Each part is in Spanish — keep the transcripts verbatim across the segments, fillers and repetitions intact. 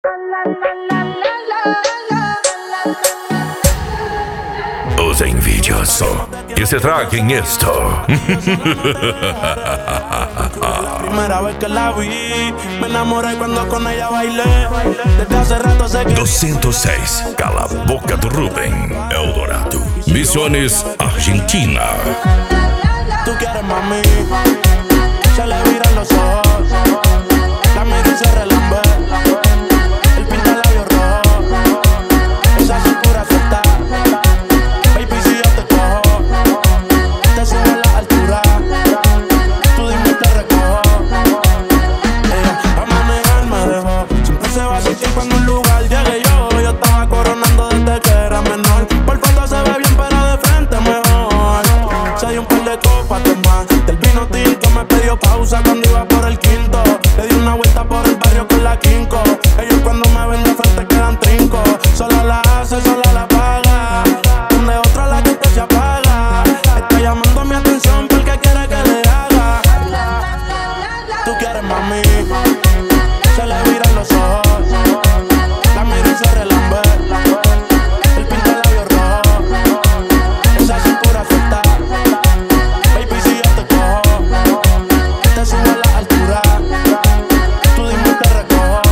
Os envidiosos que se traguen esto. Primera vez que la vi, me enamoré cuando con ella bailé. Desde hace rato sé que doscientos seis, Cala Boca do Rubén, Eldorado. Misiones, Argentina. tú quieres, mami. Se le viran los ojos, la mira y se relambe. El pinta labios rojo, esa cintura suelta. Baby, si yo te cojo, te subo a la altura. Tú dime y te recojo. Ella a manejar me dejó. Siempre se va sin tiempo en un lugar. Llegué yo, yo estaba coronando desde que era menor. Por foto se ve bien, pero de frente mejor. Se dio un par de copas de más. Del vino tinto me pidió pausa cuando iba por el quinto. Le di una vuelta por el barrio con la quinco. Ellos cuando me ven de frente quedan trinco. Sola la hace, sola la paga. Donde otra la gente se apaga. Está llamando mi atención porque quiere que le haga. Tú quieres, mami. Se le viran los ojos, la mira y se relambe. El pinta labios rojo, esa cintura suelta. Baby, si yo te cojo, te subo a la altura. Tú dime y te recojo.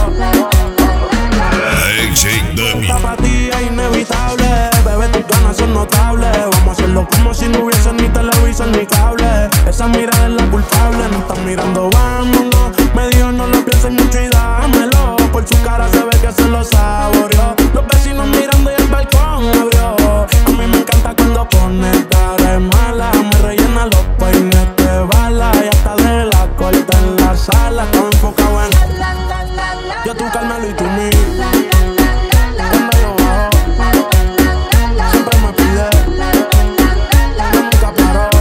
Hey, Shake Dummy. Tapatía inevitable, bebé, tus ganas son notables. Vamos a hacerlo como si no hubiese ni televisor ni cable. Esa mirada es la culpable, no están mirando, vámonos. Me dijo no lo pienses mucho y dámelo. Por su cara se ve que se lo saboreó. Los vecinos mirando y el balcón abrió. A mí me encanta cuando pone cara de mala. Me rellena los peines de bala. Y hasta de la corta en la sala. Estaba enfocado en yo, tú, Carmelo y tú, mí. Cuando yo bajo, siempre me pide. Yo nunca paro.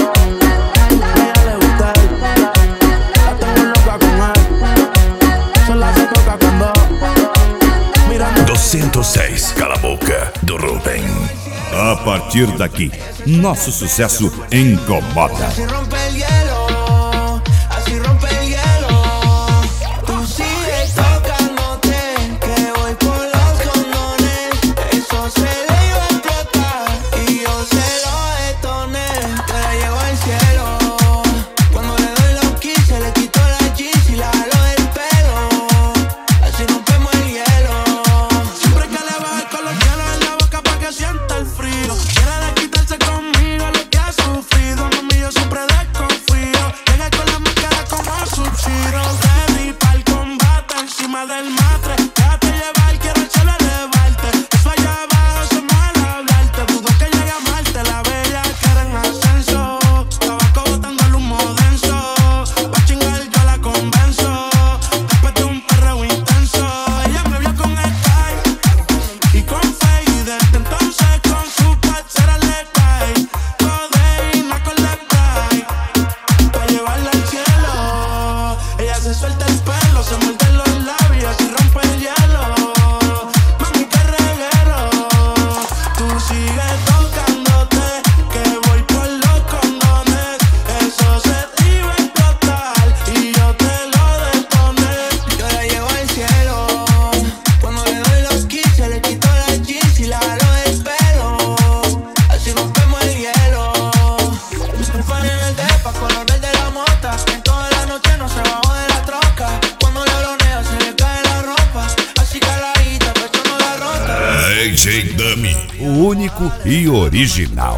A ella le gusta él. La tengo loca con él. Sola se toca cuando mirando. doscientos seis, Cala Boca do Rubén. A partir daqui, nosso sucesso incomoda. Así rompe el hielo, así rompe el hielo. Tú sigues tocándote, que voy por los condones. Eso se le iba a explotar y yo se lo detoné. Que la llevo al cielo. Cuando le doy los quince, le quito la jeans y la jalo del pelo. Así rompemos el hielo. Siempre que le bajo el colegialo en la boca pa' que sienta el frío. Quiere desquitarse conmigo lo que ha sufrido. Mami, yo siempre desconfío. Llega con la máscara como Sub-Zero. Ready pa'l combate encima del matre. Déjate llevar, quiero el cielo elevarte. Eso allá abajo se mal hablarte. Dudo que llegue a amarte, la bella que era en ascenso. Tabaco botando el humo denso. Pa' chingar yo la convenzo. Después de un perreo intenso. Ella me vio con el type y con fe, y desde entonces con su parcera le cae codeína con la spray pa' llevarla al cielo. Ella se suelta el pelo, se muerde los labios y rompe el hielo. Mami, qué reguero. Tú sigues tocándote, que voy por los condones. Eso se te iba a explotar y yo te lo detoné. Yo la llevo al cielo. Cuando le doy los quince, le quito la jeans y la jalo del pelo. Así rompemos el hielo. Un fan en el depa, color verde de la mota. En toda la noche no se bajó de la troca. Cuando le broneo se le cae la ropa. Así caladita, pecho no la rota. Hey, Shake Dummy. O único e original.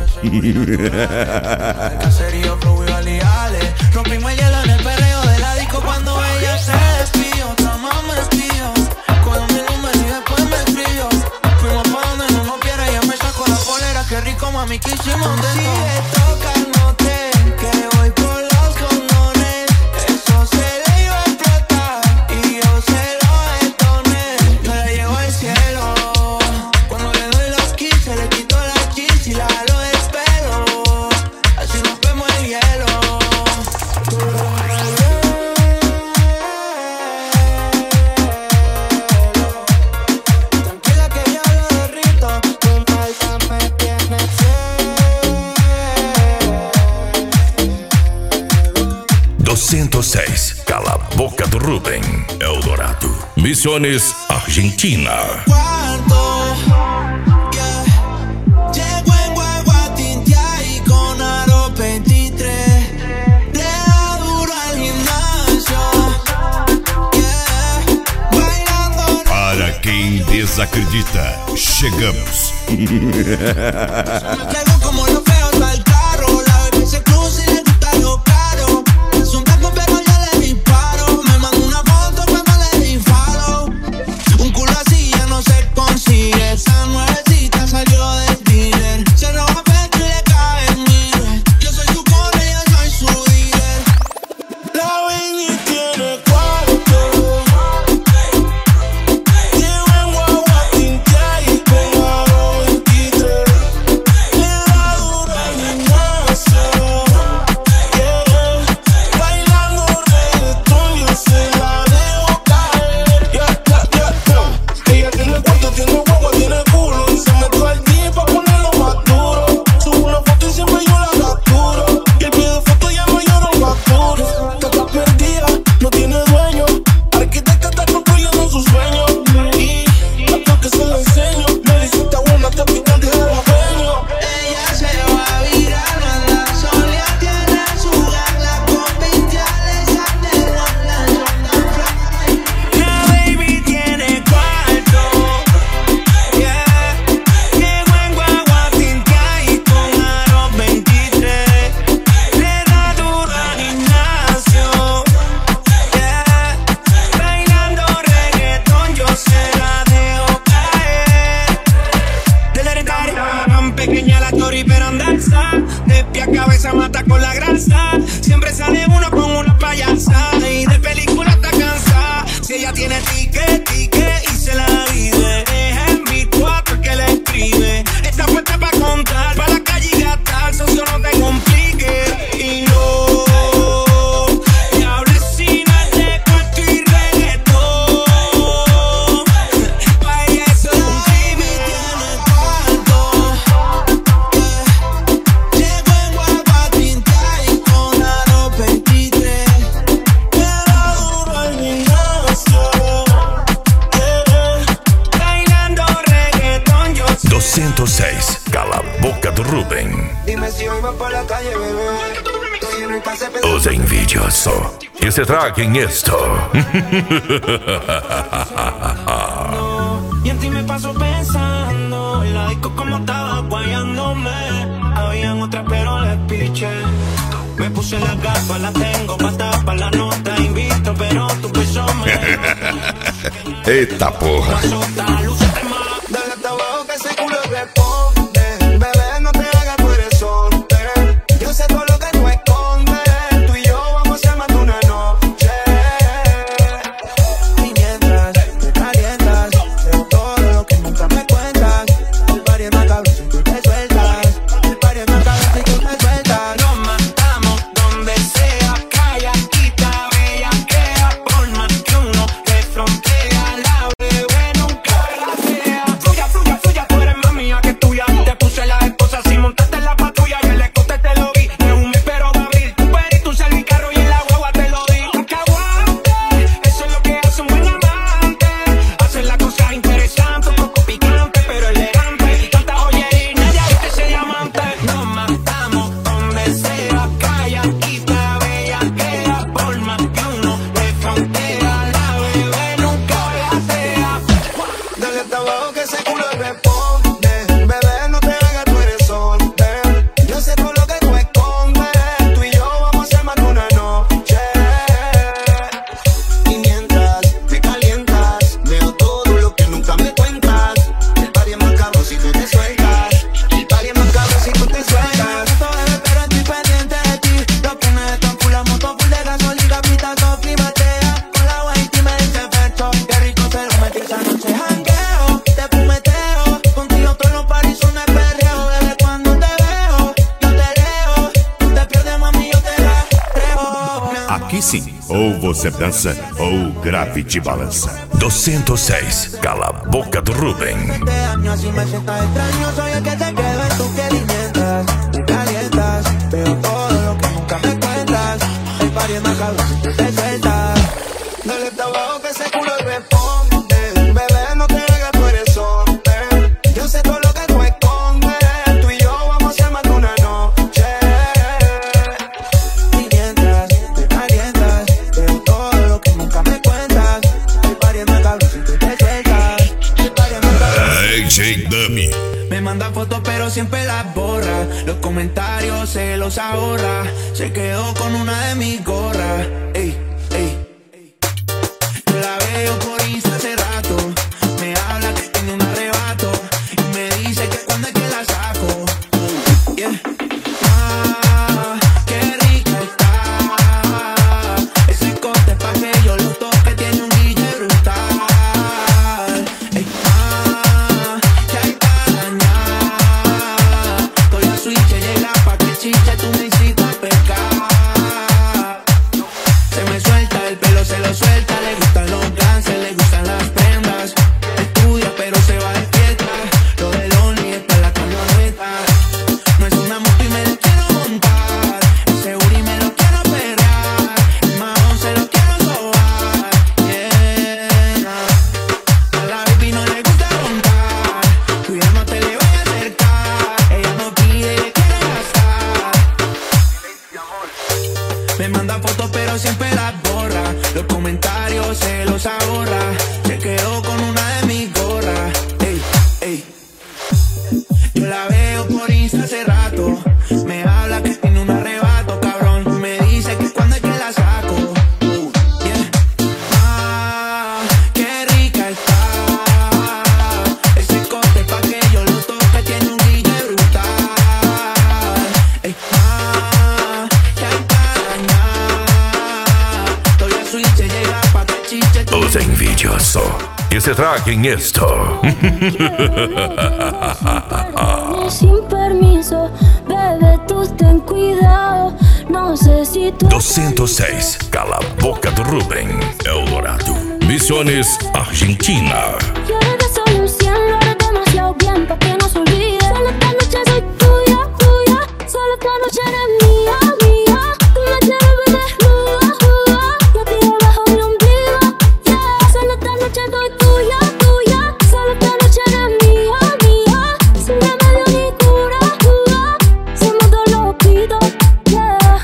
Caserío, flow y aliales. Rompimos el hielo en el perreo de la disco cuando ella se despidió. Otra más me despidió. Con mi número y después me escribió. Fuimos pa' donde no nos viera. Ella me sacó la polera. Qué rico, mami, que hicimos de sigue tocándote, que voy por los condones. Eso se le iba a explotar y yo se lo detoné. Yo la llevo al cielo. Cuando le doy los quince, le quito la jeans y la jalo del pelo. Así rompemos el hielo. Tú rompes el hielo. Tranquila que yo lo derrito. Tu falta me tiene doscientos seis, Cala Boca do Rubén, Eldorado. Misiones, Argentina. Cuarto, yeah. Llego en guagua tintia y con aro veintitrés. Le da duro al gimnasio, yeah. Bailando. Para quem desacredita, chegamos. Me traigo como los feos al carro. La bebé se cruza y le gusta lo caro. Es un taco pero ya le disparo. Me mando una foto cuando le di follow. Un culo así ya no se consigue. Esa nuevecita salió del dealer. Se roba pecho y le cae en mire. Yo soy su cone, yo soy su dealer. La Benny tiene cuarto. Llevo en guagua tintia y con aro veintitrés. Le da duro al gimnasio, yeah. Bailando reggaetón yo se la dejo caer, yeah, yeah, yeah, yeah. Ella tiene cuarto, tiene guagua, tiene culo y se metió al día pa' ponerlo más duro. Subo una foto y siempre yo la capturo. Y el pie de foto ya no lloro facturo. Está perdida, no tiene dueño. Arquitecta está construyendo sus sueños. Y hasta que se la enseño. Me dice está buena, te pican de jalapeño. Ella se va a virar, no anda sola, tiene su gala con vintiales, sandela, la zona fly. La baby tiene cuarto, yeah. Llego en guagua tintia y con aro veintitrés. Le da duro al gimnasio, yeah. Bailando reggaetón yo se la dejo caer. Desde el tan pequeña la tori pero andanza. De pie a cabeza mata con la grasa. Siempre sale uno con una payasa. Y de película está cansada. Si ella tiene ticket, ticket y se la vive. Es en mi cuatro que le escribe. Está fuerte pa' contar, pa' la calle y gastar. Socio no te complique. Y no, y ahora sí no es de cuarto y reggaetón. Pa' ella eso es un crimen. Tiene cuarto, yeah. Llego en guagua tintia y con aro veintitrés. Le da duro al gimnasio, yeah. Bailando reggaetón yo sé. doscientos seis, Cala Boca do Rubem. Dime si hoy vas por la calle, bebé. Estoy en el pase pensando. Os envidioso. Que se traguen esto. Y en ti me paso pensando. En la disco como estaba guayándome. Habían otras pero les piché. Me puse las gafas, las tengo pa' tapar la nota. Invito pero tu beso me Eita porra. azota, lúcete más. Dale hasta abajo que ese culo responde. Bebé, no te hagas, tú eres hombre. Yo sé todo lo que tú escondes. Tú y yo vamos a ser más de una noche. Y mientras te calientas, veo todo lo que nunca me cuentas. El party es más cabrón si tú te sueltas. El party es más cabrón si tú te sueltas. Nos matamos donde sea. Calla, quita, bella, queda. Por más que uno te frontea. La bebé nunca la sea. Fluya, fluya, fluya, tú eres más mía que tuya. Te puse las esposas sin montarte en la patrulla. Y el escote te lo vi, de un mes pero de abril. Tu perito, un servicarro y en la guagua te lo di. Que aguante, eso es lo que hace un buen amante. Hacer las cosas interesantes, un poco picante, pero elegante. Tanta joyería y nadie ha visto ese diamante. Nos matamos donde sea. Calla, quita, bella, queda. Por más que uno le frontea. La bebé nunca la sea. Dale hasta abajo que ese culo responde. Bebé, no te hagas, tú eres hombre. Yo sé todo lo que tú escondes. Tú y yo vamos a ser más de una noche. Y mientras te calientas, veo todo lo que nunca me cuentas. El party es más cabrón si tú te sueltas. El party es más cabrón si tú te sueltas. Bebé, pero estoy pendiente de ti. Lo pones de tan full, la moto full de gasolina, pita, sofri, batea. Con la guay y me dice perfecto. Qué rico se lo metí esa noche. Jangueo, te fumeteo. Contigo todos los paris son de perreo. Desde cuando te veo, yo te leo. Te pierdes, mami, yo te rastreo. Aqui sim, ou você dança ou o grave te balança. doscientos seis, Cala Boca do Rubem. Este año así me sientas extraño. Soy el que te quedo en tu piel y mientras te calientas, veo todo lo que nunca me cuentas. El party es más cabrón si tú te sueltas. Dale hasta abajo que ese culo responde. te sueltas. D J Dummy. Me manda fotos pero siempre las borra. Los comentarios se los ahorra. Se quedó con una de mis gorras. Ey, ey. Yo la veo por Insta hace rato. Me habla que tiene un arrebato. Y me dice que cuando es que la saco. Yeah. Ah, qué rica está. Ese corte es pa' que yo lo toque. Tiene un D J brutal. Ey, ah, que hay para dañar. Estoy a switch, llega pa' que chiche. Tú me hiciste pecar. Se me suelta el pelo, se lo suelta. Le gustan los ganses, le gustan las prendas. Estudia pero se va de fiesta. Lo del Only está en la camioneta. No es una moto y me la quiero montar. El seguro y me lo quiero perrear. El mahón se lo quiero sobar. Yeah. A la baby no le gusta roncar. Cuidado, no te le vayas a acercar. Ella no pide, le quiere gastar. Me manda fotos pero siempre las borra. Los comentarios se los ahorra. Se quedó con una de mis gorras. Ey, ey. Yo la veo por Insta hace rato. Me habla que tiene un arrebato, cabrón. Me dice que cuando es que la saco. Uh, yeah. Ah, qué rica está. Ese corte pa' que yo lo toque. Tiene un D J brutal. Ey, ah, que hay para dañar. Estoy a switch, llega pa' que chiche. Os envidiosos. Que se traguen esto. Sin permiso, bebé, tú ten cuidado. No sé si tú. doscientos seis. Cala a boca do Rubén. Eldorado. Misiones Argentina. Yo que soy un cien, lo haré demasiado bien pa' que no se olvide. Solo esta noche soy tuya, tuya. Solo esta noche eres mía, mía. Tú me quieres ver desnuda, juda. Yo tiro bajo mi ombligo, yeah. Solo esta noche soy tuya, tuya. Solo esta noche eres mía, mía. Sin remedio ni cura, juda. Somos dos loquitos, yeah.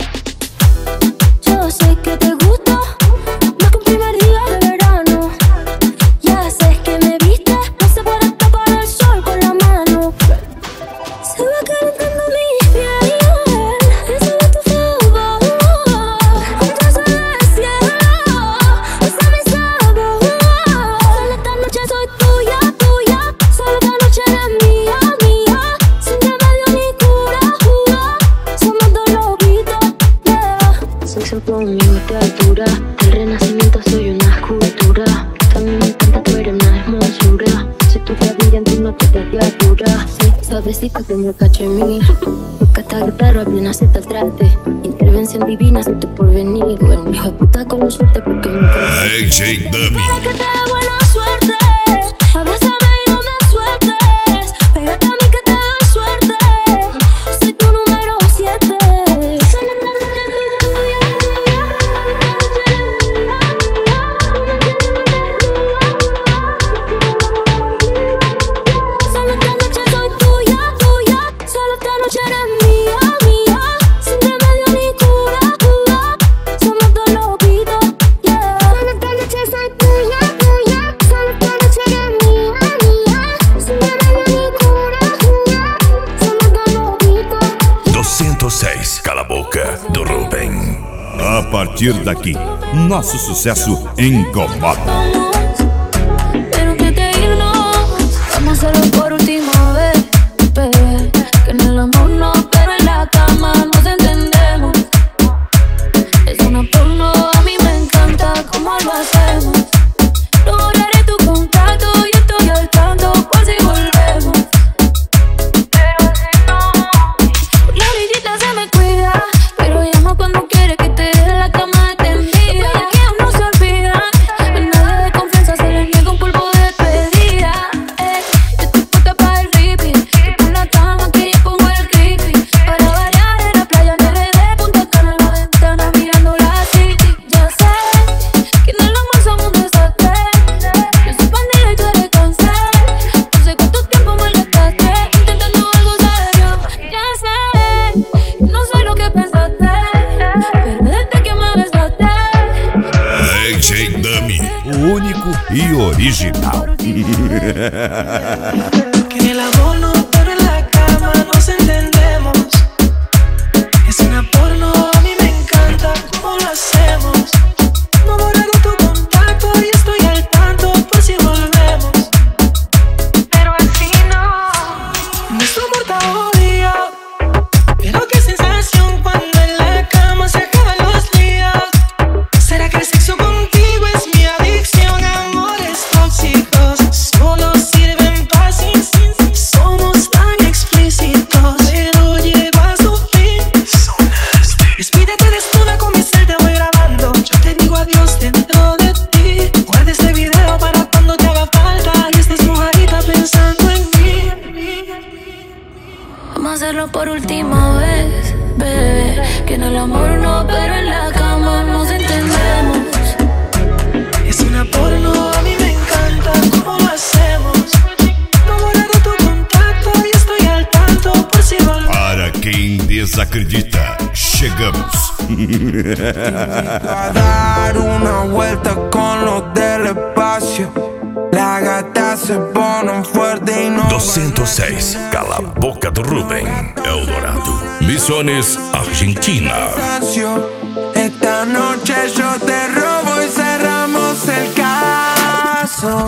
Yo sé que te gusta, más que un primer día de verano. Ya sé que me viste, no se puede tapar el sol con la mano. Se va calentando mi piel, eso de tu favor. Un trozo del cielo, usa mi sabor. Solo esta noche soy tuya, tuya. Solo esta noche eres mía, mía. Sin remedio ni cura, juda. Somos dos loquitos, yeah. Sexo con mi literatura. Del renacimiento soy una escultura. A mí me encanta, tú eres una hermosura. Si tú te brillante no te criatura. Sí, suavecita como el cacho en mí. Porque esta guitarra bien así te trate. Intervención divina, si tu porvenir. Bueno, hijo de puta con suerte porque me D J Dummy. para que te dé buena suerte. Abrázame y no me sueltes. Pégate a mí que te doy suerte. Soy tu número siete. Solo esta noche soy tuya, tuya. Solo esta noche soy tuya, tuya. Solo esta noche eres mía, mía. Sin remedio ni cura, cura. Somos dos loquitos, yeah. Solo esta noche soy tuya, tuya. Solo esta noche eres mía, mía. Sin remedio ni cura, cura. Somos dos loquitos. doscientos seis. Cala a boca do Rubén. A partir daqui, nosso sucesso incomoda. Pero que te irnos, vamos a hacerlo por última vez, bebé. Que en el amor no, pero en la cama nos entendemos. Es una porno, a mí me encanta cómo lo hacemos. No borraré tu contacto, yo estoy al tanto por si volvemos. Pero si no, la orillita se me cuida, pero llama cuando quiere que te dé la cama extendida. Que aún no se olvidan, en nada de confianza. original. Que el amor no, pero en la cama nos entendemos. Es una porno, a mí me encanta cómo lo hacemos. No he borrado tu contacto y estoy al tanto por si volvemos. Pero así no, nuestro amor está jodido. Pero qué sensación cuando en la cama se acaban los días. ¿Será que el sexo contigo es mi adicción? Amores tóxicos solo sirven para sin, sin, somos tan explícitos, pero llega a su fin. Despídete desnuda con mi cel, te voy grabando. Yo te digo adiós dentro de ti. Guarda este video para cuando te haga falta y estés mojadita pensando en mí. Vamos a hacerlo por última vez, bebé. Que en el amor no, pero en la cama nos entendemos. Es una porno, a mí me encanta cómo lo hacemos. No he borrado tu contacto y estoy al tanto por si volvemos. Para quem desacredita, chegamos. A dar una vuelta con los del espacio. La gata se ponen fuerte y no. duzentos e seis, Cala a Boca do Rubem, Eldorado. Misiones, Argentina. Esta noche yo te robo y cerramos el caso.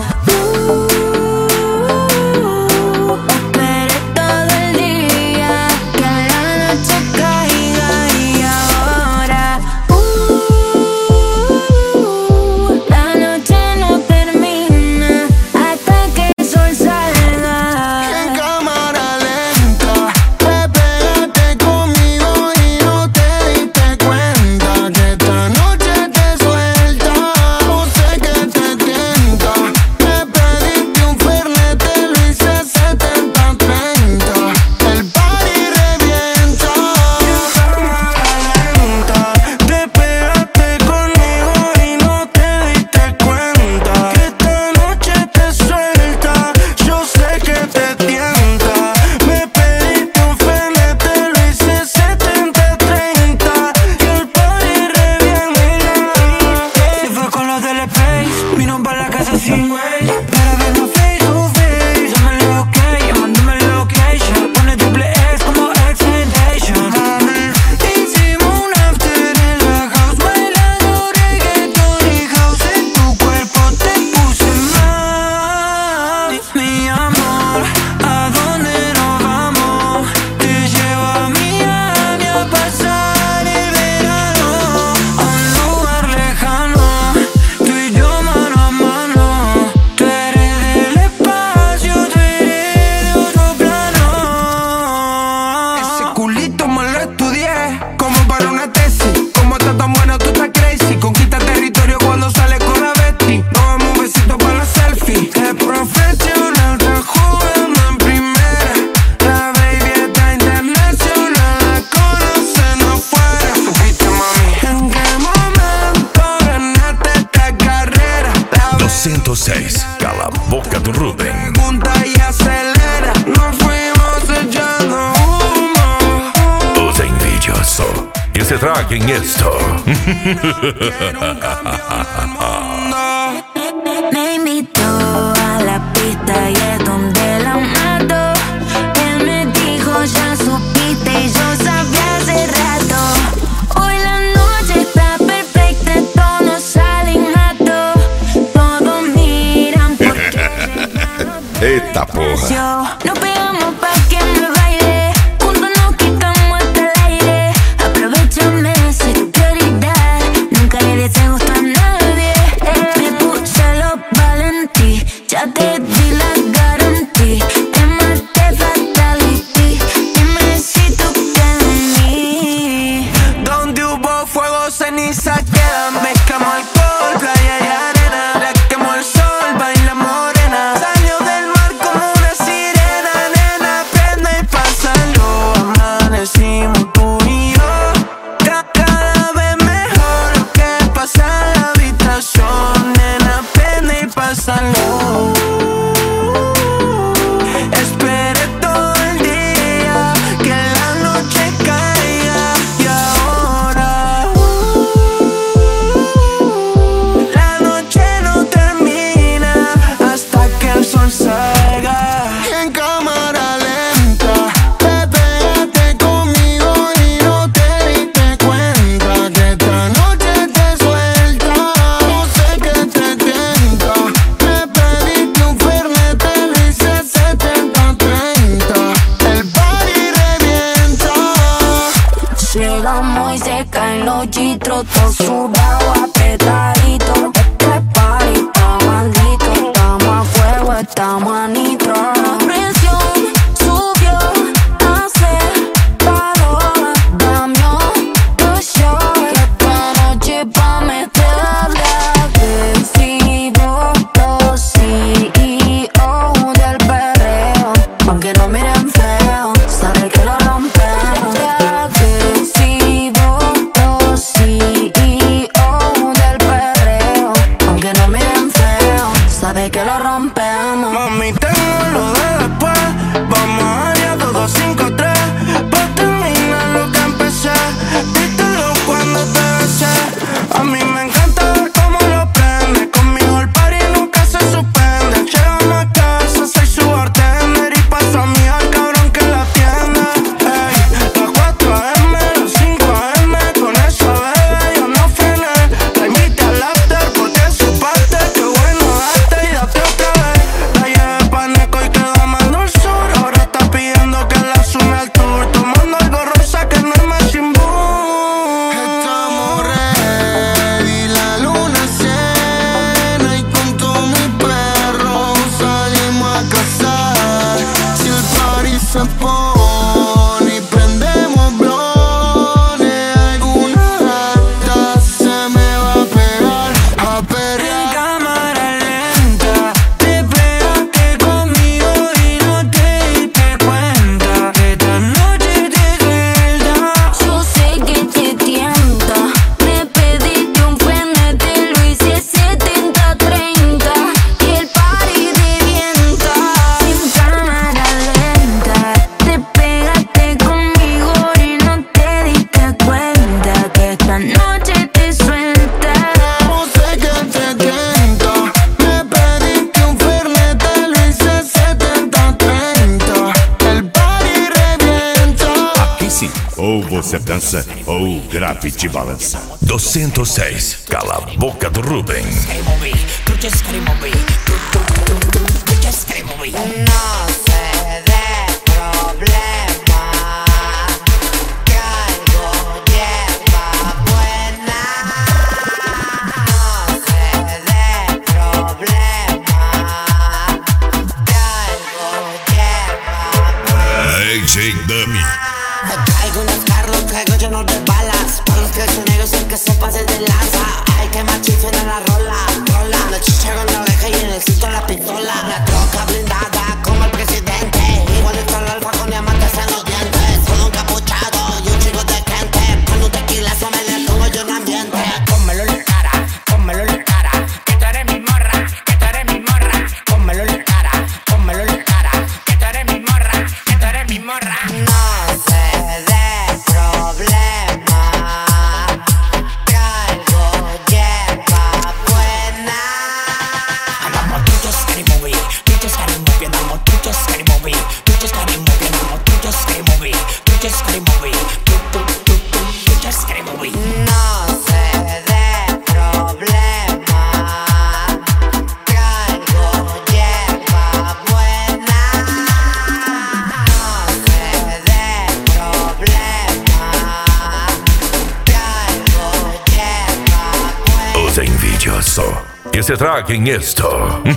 Esperé todo el día que la noche caiga y ahora uh, la noche no termina hasta que el sol salga. En cámara lenta, te pegaste conmigo y no te diste cuenta que esta noche te suelta. No sé qué te tienta. Me pediste un fernet, te lo hice setenta treinta. El party revienta. En cámara lenta, te pegaste conmigo y no te diste cuenta que esta noche te suelta. Yo sé que te tienta. Me pediste un fernet, te lo hice setenta treinta. Que el party revienta. Se fue con los del Space, vino para la casa sin güey. Para vernos face to face. Dame el ok, mándame el location. Pone triple X como extentation. Mami, hicimos un after en la house, bailando reggaeton y house. En tu cuerpo te puse mal. Mi amor, ¿a dónde nos vamos? Te llevo a Miami a pasar el verano. A un lugar lejano, tú y yo mano a mano. Tú eres del espacio, tú eres de otro plano. Ese culito me lo estudié como para una tesis. Como está tan bueno, tú estás crazy. Conquista territorio cuando sale con la Betty. Nos damos un besito para la selfie. Es profesional, está jugando en primera. La baby está internacional, la conocen afuera. Supiste, mami. ¿En qué momento ganaste esta carrera? La duzentos e seis, Cala a Boca do Rubem. punta y acelera. Nos fuimos echando humo. Os envidioso. Que se traguen esto. Me invitó a la pista y es donde la mato. Él me dijo ya supiste y yo sabía hace rato. Hoy la noche está perfecta, todos nos salen nato. Todos miran porque Eita porra. yo nos pegamos pa' que me baile. Juntos nos quitamos hasta el aire. Aprovechame, soy tu prioridad. Nunca le des gusto a nadie. Me puse los valentí, ya te di la garantía. Te maté fatality, dime si tú crees en mí. Donde hubo fuego, ceniza quedan. Mezclamos alcohol, playa y arena. La quemó el sol, baila morena. Salió del mar como una sirena. Nena, prende y pásalo. Amanecimos tú y yo. Ca- Cada vez mejor. Lo que pasa en la habitación. Nena, prende y pásalo. adentro, todo sudado, apretadito. Este party está maldito, estamos a fuego, estamos a nitro. La presión subió, hace calor, cambió los shorts. Esta noche pa' meterle agresivo, los C E O del perreo. Aunque no miren feo, sabe que lo rompemos. Agresivo, los C E O del perreo. Aunque no miren feo, sabe que lo rompemos. Mami, tengo lo de después. Vamos allá, todo cinco tres. Pa' terminar lo que empecé. Díselo cuando te besé. A mí me encanta ver cómo lo prende. Conmigo el party nunca se suspende. Llegamos a casa, soy su bartender. Y paso a mí al cabrón que la atiende. Ey, las cuatro a eme, las cinco a eme. Con esa bebé yo no frené. La invité al after porque es su parte. Qué bueno date y date otra vez. La llevé pa' Neco y quedó más dulzura. Ahora está pidiendo que la sume al tour. Tomando algo rosa que no es más sin boom. Estamos ready, la luna llena y con todo mi perro salimos a cazar. Si el party se pone y prendemos blones, alguna gata se me va a pegar a En perrear. cámara lenta, te pegaste conmigo y no te diste cuenta que esta noche te suelta. Yo sé que te tienta. Me pediste un Fernet, lo hice setenta treinta. Y el party revienta. En cámara lenta, te pegaste conmigo y no te diste cuenta que esta noche te suelta. Yo sé que te tienta. Me pediste un Fernet, te lo hice setenta treinta. El party revienta. Aqui sim, ou você dança ou o grave te balança. duzentos e seis, Cala a Boca do Rubem. No se dé problema, que algo lleva buena. No se dé problema, que algo lleva buena. A J Dummy. Traigo unos carros, traigo llenos de balas. Para los traicioneros el que se pase de lanza. Ay, que machizo en la rola, rola. La chicha con la oreja y en el cinto la pistola. La troca blindada como el presidente. Igualito al alfa con diamantes en los dientes. Todo un capuchado y un chico de gente. Con un tequila eso me le pongo yo en ambiente. Pónmelo en la cara, pónmelo en la cara. Que tú eres mi morra, que tú eres mi morra. Pónmelo en la cara, pónmelo en la cara. Que tú eres mi morra, que tú eres mi morra. No se dé problema, que algo lleva buena. Andamos tú just scary movie, tú just scary movie. Andamos tú just scary movie, tú just scary movie. Andamos tú just scary movie, tú just scary movie. Tú, tú, tú, tú, tú just scary movie. No se dé problema, que algo lleva buena. No se dé problema, que algo lleva buena. Os envidioso, que se traguen esto.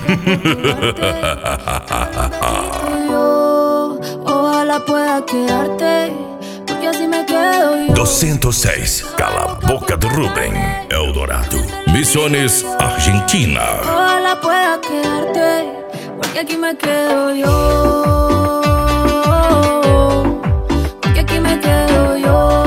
Yo, ojalá pueda quedarte, porque así me quedo yo. duzentos e seis, Cala a Boca do Rubem, Eldorado. Misiones, Argentina. Ojalá pueda quedarte, porque aquí me quedo yo. Porque aquí me quedo yo.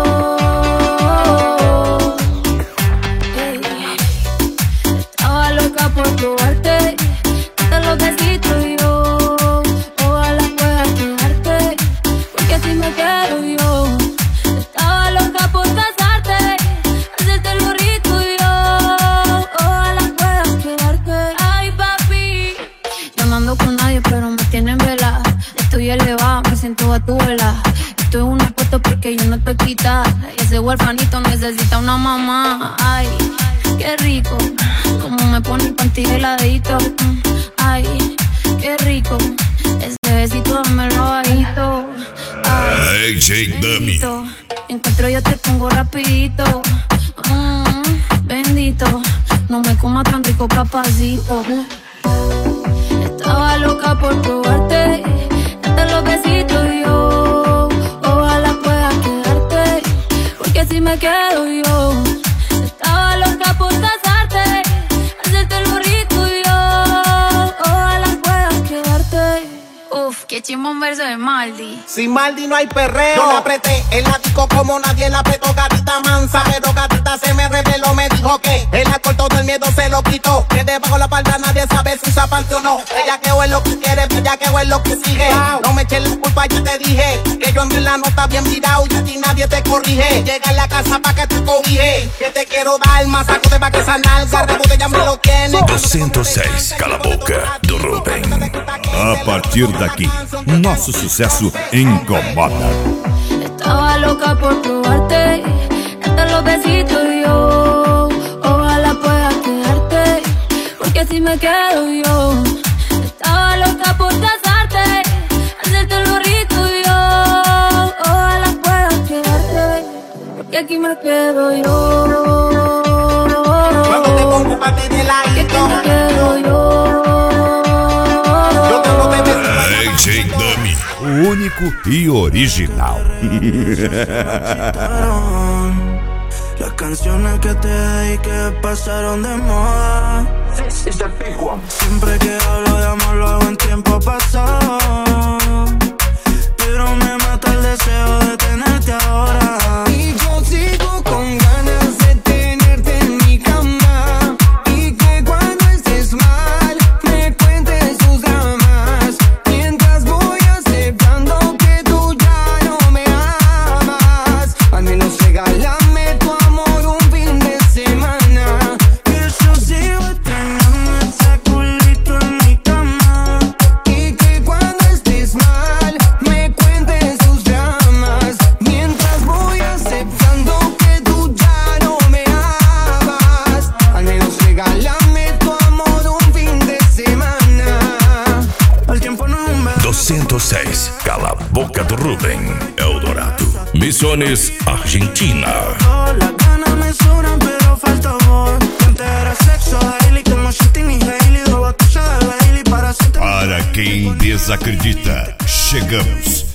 Ey, estaba loca por probarte, hasta los besitos yo. Ojalá pueda quedarte, porque así me quedo yo. Estaba loca por casarte, hacerte lo rico yo. Ojalá puedas quedarte. Ay, papi, yo no ando con nadie, pero me tienen vela. Estoy elevada, me siento a tu vela. Estoy en una foto porque yo no estoy quitada. Y ese huerfanito necesita una mamá. Ay, qué rico, como me pone el panty heladito. Ay, qué rico, ese besito dámelo bajito. Ay, A J Dummy. encuentro yo te pongo rapidito. Mm, bendito, no me coma tan rico capacito. Estaba loca por probarte, darte los besitos y yo. Ojalá pueda quedarte, porque si me quedo yo. Estaba loca por casarte, hacerte lo rico y yo. Ojalá pueda quedarte. Uf, qué chimón verso de Maldi. Sin Maldi no hay perreo. Yo la apreté el látigo como nadie la apretó, gatita mansa. Pero gatita se me reveló, me dijo que el alcohol todo el miedo se lo quitó. Que debajo la palda nadie sabe si usa parte o no. Ella que es lo que quiere, ella que es lo que sigue. No me eches la culpa, yo te dije que yo en verdad no está bien mirado y a ti nadie te corrige. Llega a la casa pa' que te cobije, que te quiero dar más saco de pa' que esa nalga rebote ya me lo tiene. doscientos seis, Cala a Boca do Rubem. A partir daqui, nosso sucesso incomoda. Estaba loca por probarte, darte los besitos y yo. Ojalá pueda quedarte, porque si me quedo yo. Estaba loca por casarte, hacerte lo rico y yo. Ojalá pueda quedarte, porque aquí me quedo yo. Cuando te pongo pa' ti de Porque aquí me ladito, quedo yo. yo tengo que decir. D J Dummy. O único e original. Las canciones que te di que pasaron de moda. Siempre que hablo de amor lo hago en tiempo pasado, pero me mata el deseo de tenerte ahora. Y yo sigo con ganas de tenerte en mi cama, y que cuando estés mal me cuentes tus dramas, mientras voy aceptando que tú ya no me amas. Al menos regálame tu amor un fin de semana. Que yo sigo extrañando ese culito en mi cama, Y que cuando estés mal me cuentes tus dramas, mientras voy aceptando que tú ya no me amas. Al menos regálame tu amor un fin de semana. el tiempo no es un verbo. doscientos seis, Cala a Boca do Rubem, Eldorado. Misiones, Argentina. Las ganas me sobran pero falta amor. Antes era sexo, Hailey, como Shitting y Hailey. Dos botellas de Bailey para hacerte. Para quem desacredita, chegamos.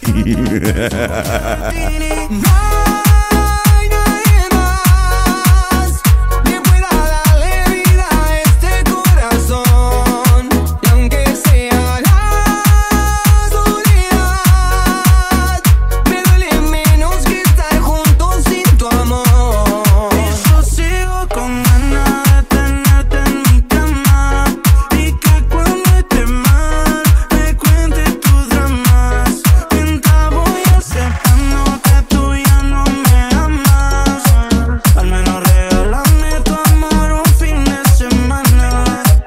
Ay, nadie más que pueda darle vida a este corazón. Y aunque sea la soledad, me duele menos que estar juntos sin tu amor. Yo sigo con ganas de tenerte en mi cama, y que cuando estés mal me cuentes tus dramas, mientras voy aceptando que tú ya no me amas. Al menos regálame tu amor un fin de semana.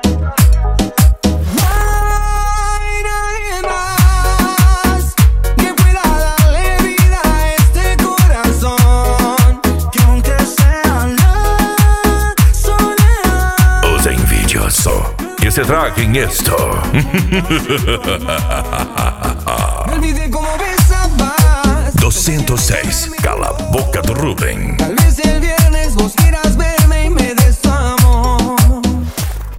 Ay, nadie más que pueda darle vida a este corazón. Que aunque sea la soledad. Os envidioso. Que se traguen esto. Me olvidé cómo besabas. doscientos seis, Cala a Boca do Rubem. Tal vez el viernes vos